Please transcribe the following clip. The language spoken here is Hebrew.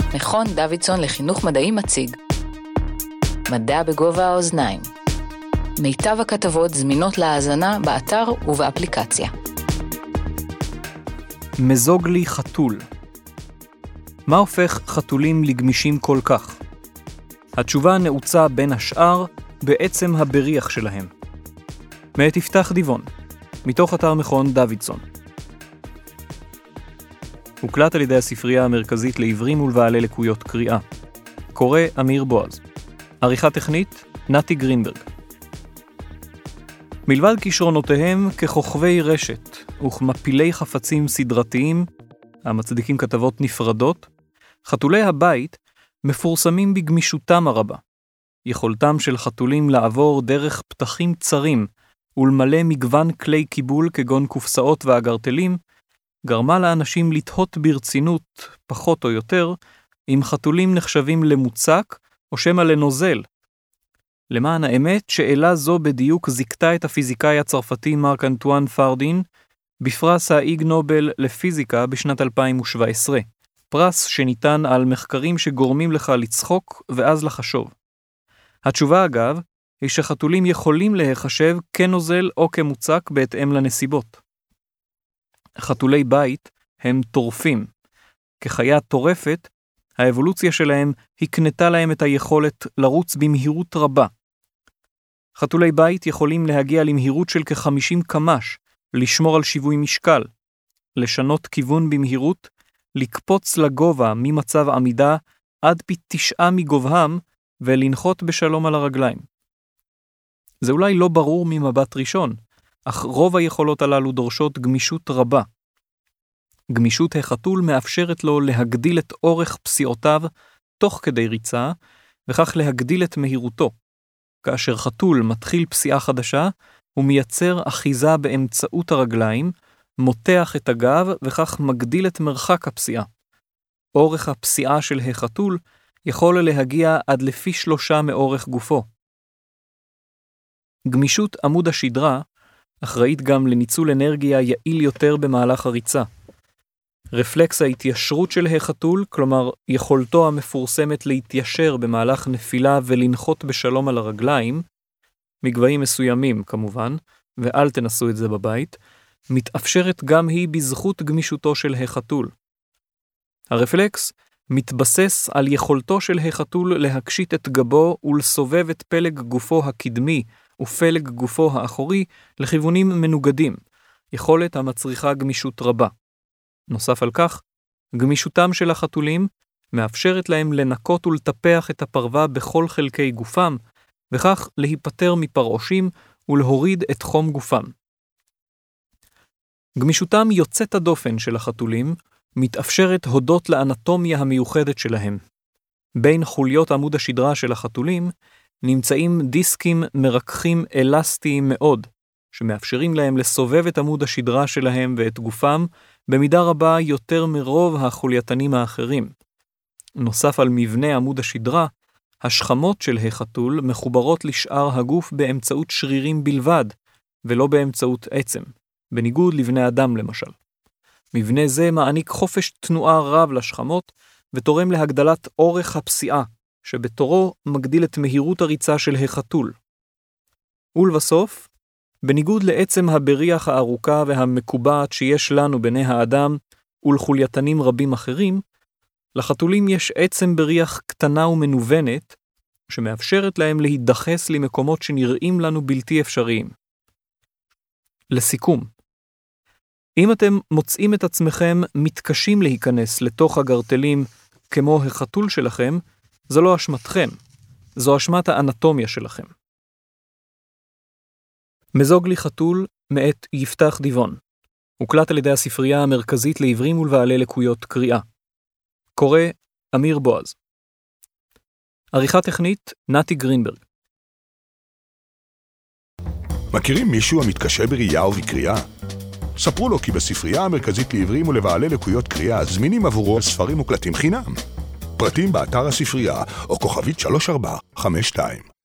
מכון דוידסון לחינוך מדעי מציג. מדע בגובה האוזניים. מיטב הכתבות זמינות להאזנה באתר ובאפליקציה. מזוגלי חתול. מה הופך חתולים לגמישים כל כך? התשובה נעוצה בין השאר בעצם הבריח שלהם. מאת יפתח דיבון, מתוך אתר מכון דוידסון. הוקלט על ידי הספרייה המרכזית לעיוורים ולבעלי לקויות קריאה. קורא אמיר בועז. עריכה טכנית נתי גרינברג. מלבד כישרונותיהם ככוכבי רשת וכמפילי חפצים סדרתיים המצדיקים כתבות נפרדות, חתולי הבית מפורסמים בגמישותם הרבה. יכולתם של חתולים לעבור דרך פתחים צרים ולמלא מגוון כלי קיבול כגון קופסאות ואגרטלים, גרמה לאנשים לתהות ברצינות, פחות או יותר, אם חתולים נחשבים למוצק או שמא לנוזל. למען האמת, שאלה זו בדיוק זיקתה את הפיזיקאי הצרפתי מרק אנטואן פרדין בפרס האיג נובל לפיזיקה בשנת 2017, פרס שניתן על מחקרים שגורמים לך לצחוק ואז לחשוב. התשובה אגב, היא שחתולים יכולים להיחשב כנוזל או כמוצק בהתאם לנסיבות. חתולי בית הם טורפים. כחיה טורפת, האבולוציה שלהם הקנתה להם את היכולת לרוץ במהירות רבה. חתולי בית יכולים להגיע למהירות של כ-50 קמ"ש, לשמור על שיווי משקל, לשנות כיוון במהירות, לקפוץ לגובה ממצב עמידה עד פי 9 מגובהם ולנחות בשלום על הרגליים. זה אולי לא ברור ממבט ראשון, אך רוב היכולות הללו דורשות גמישות רבה. גמישות החתול מאפשרת לו להגדיל את אורך פסיעותיו תוך כדי ריצה, וכך להגדיל את מהירותו. כאשר חתול מתחיל פסיעה חדשה, הוא מייצר אחיזה באמצעות הרגליים, מותח את הגב וכך מגדיל את מרחק הפסיעה. אורך הפסיעה של החתול יכול להגיע עד לפי 3 מאורך גופו. גמישות עמוד השדרה אחראית גם לניצול אנרגיה יעיל יותר במהלך הריצה. רפלקס ההתיישרות של החתול, כלומר יכולתו המפורסמת להתיישר במהלך נפילה ולנחות בשלום על הרגליים, מגבהים מסוימים כמובן, ואל תנסו את זה בבית, מתאפשרת גם היא בזכות גמישותו של החתול. הרפלקס מתבסס על יכולתו של החתול להקשיט את גבו ולסובב את פלג גופו הקדמי ופלג גופו האחורי לכיוונים מנוגדים, יכולת המצריכה גמישות רבה. נוסף על כך, גמישותם של החתולים מאפשרת להם לנקות ולטפח את הפרווה בכל חלקי גופם, וכך להיפטר מפרעושים ולהוריד את חום גופם. גמישותם יוצאת הדופן של החתולים מתאפשרת הודות לאנטומיה המיוחדת שלהם. בין חוליות עמוד השדרה של החתולים נמצאים דיסקים מרככים אלסטיים מאוד, שמאפשרים להם לסובב את עמוד השדרה שלהם ואת גופם במידה רבה יותר מרוב החולייתנים האחרים. נוסף על מבנה עמוד השדרה, השכמות של החתול מחוברות לשאר הגוף באמצעות שרירים בלבד, ולא באמצעות עצם, בניגוד לבני אדם למשל. מבנה זה מעניק חופש תנועה רב לשכמות, ותורם להגדלת אורך הפסיעה, שבתורו מגדיל את מהירות הריצה של החתול. ולבסוף, בניגוד לעצם הבריח הארוכה והמקובעת שיש לנו בני האדם ולחולייתנים רבים אחרים, לחתולים יש עצם בריח קטנה ומנוונת, שמאפשרת להם להידחס למקומות שנראים לנו בלתי אפשריים. לסיכום, אם אתם מוצאים את עצמכם מתקשים להיכנס לתוך הגרטלים כמו החתול שלכם, זו לא אשמתכם, זו אשמת האנטומיה שלכם. מזוגלי חתול מאת יפתח דיבון. הוקלט על ידי הספרייה המרכזית לעיוורים ולבעלי לקויות קריאה. קורא אמיר בועז. עריכה טכנית נתי גרינברג. מכירים מישהו המתקשה בראייה ובקריאה? ספרו לו כי בספרייה המרכזית לעיוורים ולבעלי לקויות קריאה זמינים עבורו ספרים מוקלטים חינם. פרטים באתר הספרייה או כוכבית 3452.